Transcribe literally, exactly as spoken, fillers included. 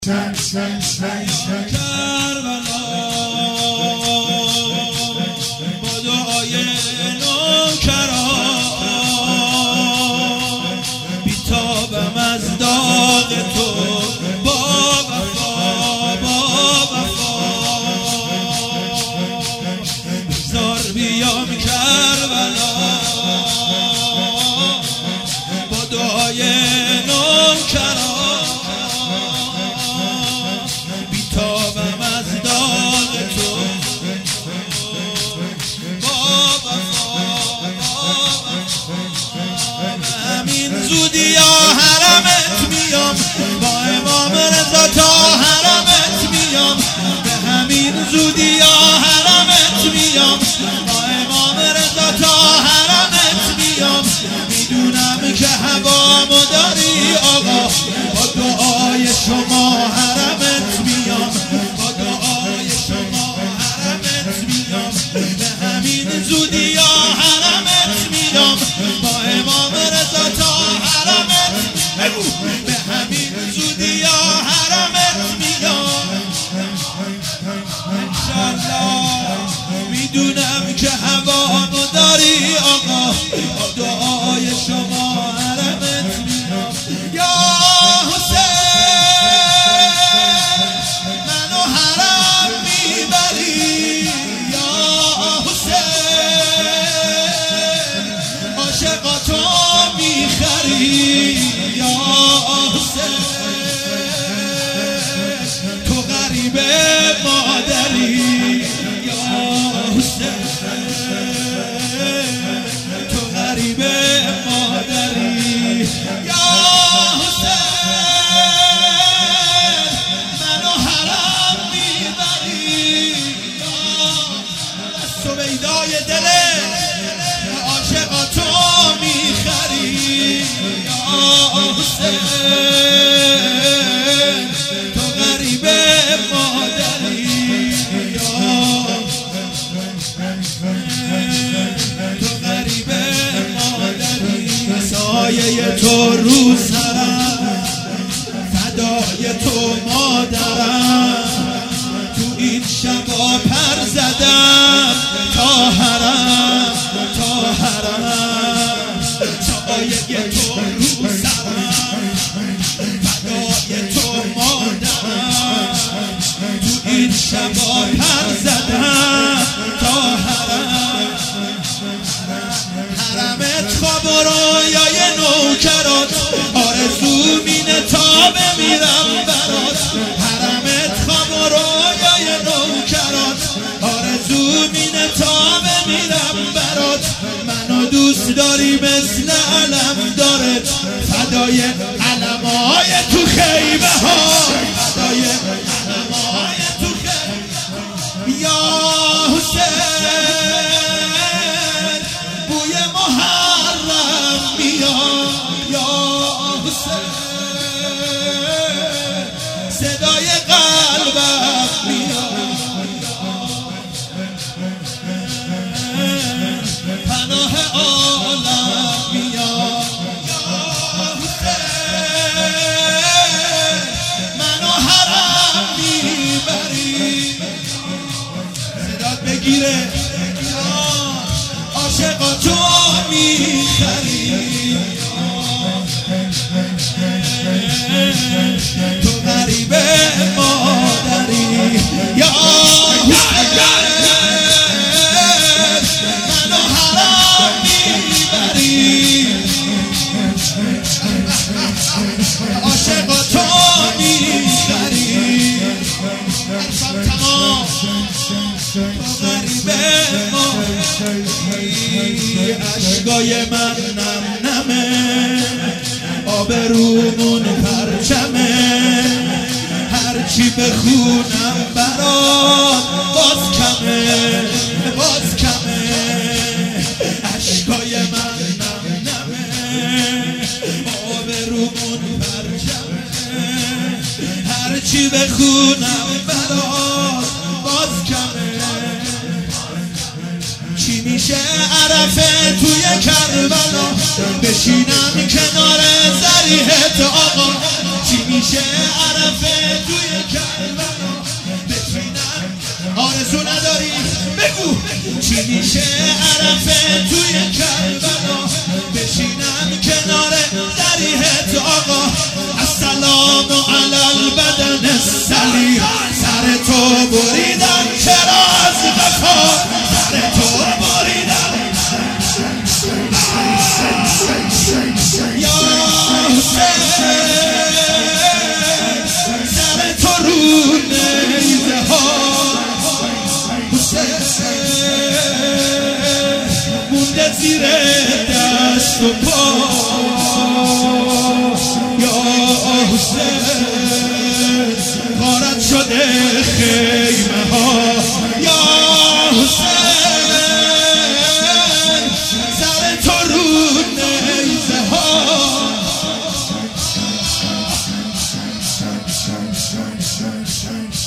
کربلا با دعای نوکران بیتابم از داغ تو با وفا با وفا بزار بیام کربلا با دعای نوکران بیتابم از داغ تو با وفا همین زودی یا حرمت میام با امام رضا تا حرمت میام به همین زودی یا حرمت میام با امام رضا تا حرمت میام میدونم که هوامو داری آقا با دعای شما حرمت میام با دعای شما حرمت میام به همین زودی یا حرمت میام با امام رضا تا حرمت به همین زودی یا حرمت میام انشالله میدونم که هوامو داری آقا با دعای شما حرمت میام یا حسین منو حرم میبری یا حسین عاشقاتو میخری یا حسین تو غریب مادری یا حسین تو غریب مادری یا حسین منو حرم میبری سویدای دل عاشقاتو میخری یا حسین تو غریب مادری یا تو غریب مادری سایه تو رو سرم فدای تو مادرم تو این شبا پر زدم تا حرم تا حرم سایه تو رو سرم فدای تو مادرم تو این شبا پر زدم تا حرم حرمت خواب و رویای نوکرات آرزو مینه تا بمیرم برات حرمت خواب و رویای نوکرات آرزو مینه تا بمیرم برات منو دوست داری مثل علم دارت فدای علمای تو خیمه ها فدای علمای تو خیمه یا حسین بوی محرم میاد یا حسین صدای قلبم میاد پناه عالم میاد یا حسین منو حرم میبری صدات بگیره عاشقاتو میخری تو غریب مادری یا منو حرم میبری عاشقاتو میخری تمام تو غریب مادری عشقای من نم نمه آبرومون پرچمه هرچی بخونم برات باز کمه باز کمه عشقای من نم نمه آبرومون پرچمه هرچی بخونم برات باز کمه چی میشه عرفه توی کربلا بشینم کنار ذریحت آقا چی میشه عرفه توی کربلا ببینم آرزو نداری بگو چی میشه عرفه توی کربلا بشینم کنار ضریحت آقا السلام علی البدن السلیم سر تو بریدم چرا از وفا سر تو بریدم یا حسین سر تو رو نیزه ها مونده زیر دست و پا یا حسین غارت شده خیمه ها یا حسین سر تو رو نیزه ها